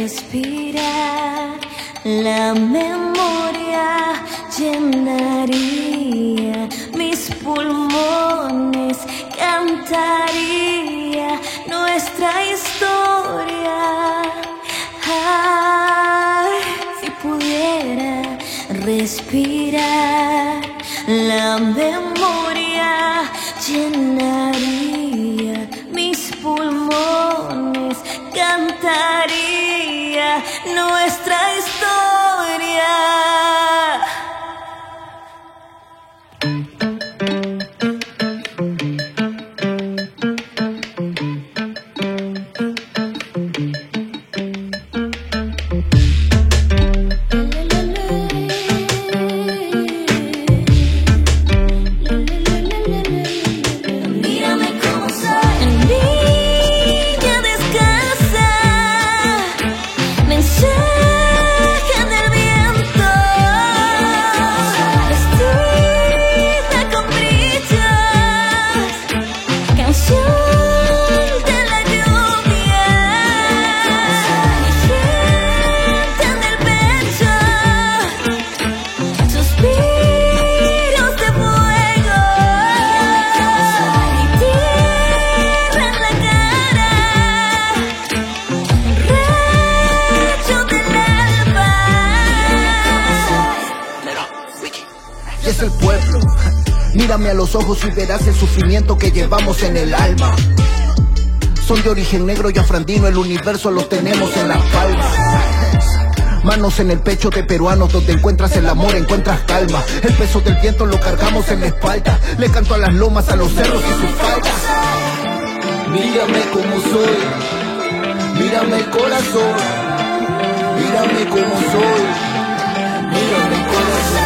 respirar, la memoria llenaría mis pulmones, cantaría nuestra historia. Ay, si pudiera respirar, la memoria llenaría mis pulmones, cantaría nuestra historia. Es el pueblo. Mírame a los ojos y verás el sufrimiento que llevamos en el alma. Son de origen negro y afrandino, el universo lo tenemos en las palmas. Manos en el pecho de peruanos, donde encuentras el amor, encuentras calma. El peso del viento lo cargamos en la espalda. Le canto a las lomas, a los cerros y sus faldas. Mírame como soy, mírame el corazón, mírame como soy, mírame el corazón.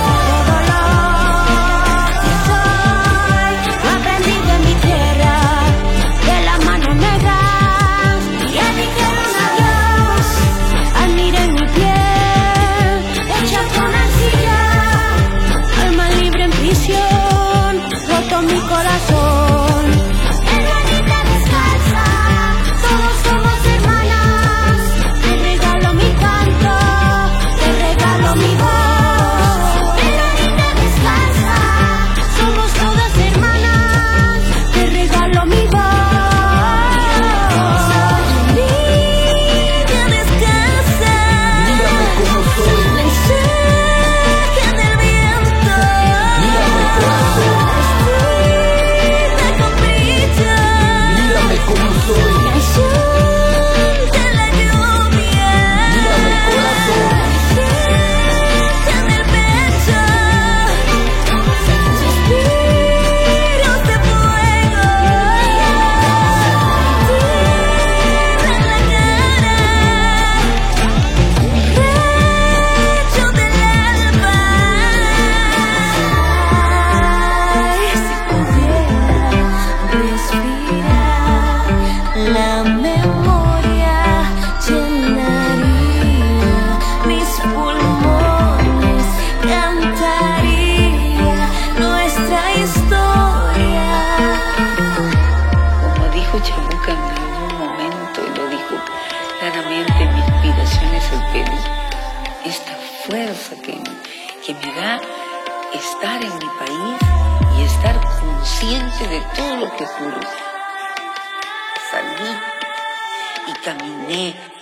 Claramente mi inspiración es el Perú, esta fuerza que me da estar en mi país y estar consciente de todo lo que ocurre. Salí y caminé